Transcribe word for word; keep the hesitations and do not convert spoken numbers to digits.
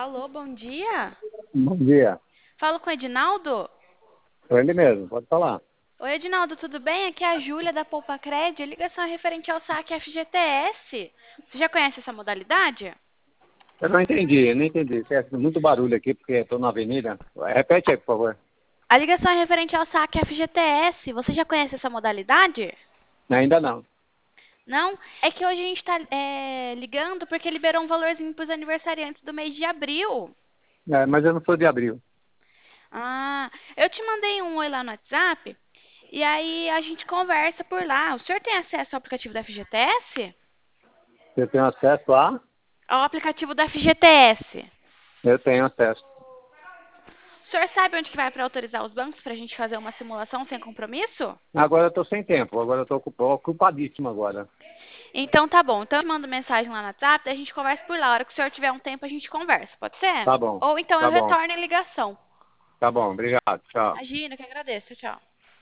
Alô, bom dia. Bom dia. Falo com o Edinaldo? Sou ele mesmo, pode falar. Oi, Edinaldo, tudo bem? Aqui é a Júlia da Poupa Cred. A ligação é referente ao saque F G T S. Você já conhece essa modalidade? Eu não entendi, não entendi. Tem muito barulho aqui porque estou na avenida. Repete aí, por favor. A ligação é referente ao saque F G T S. Você já conhece essa modalidade? Ainda não. Não? É que hoje a gente está ligando porque liberou um valorzinho para os aniversariantes do mês de abril. É, mas eu não sou de abril. Ah, eu te mandei um oi lá no WhatsApp e aí a gente conversa por lá. O senhor tem acesso ao aplicativo da F G T S? Eu tenho acesso a? Ao aplicativo da F G T S. Eu tenho acesso. O senhor sabe onde que vai para autorizar os bancos para a gente fazer uma simulação sem compromisso? Agora eu estou sem tempo, agora eu estou ocupadíssimo agora. Então tá bom. Então eu mando mensagem lá no WhatsApp, daí a gente conversa por lá. A hora que o senhor tiver um tempo, a gente conversa. Pode ser? Tá bom, Ou então eu tá bom, retorno a ligação. tá bom, obrigado, tchau. Imagina, que agradeço. Tchau.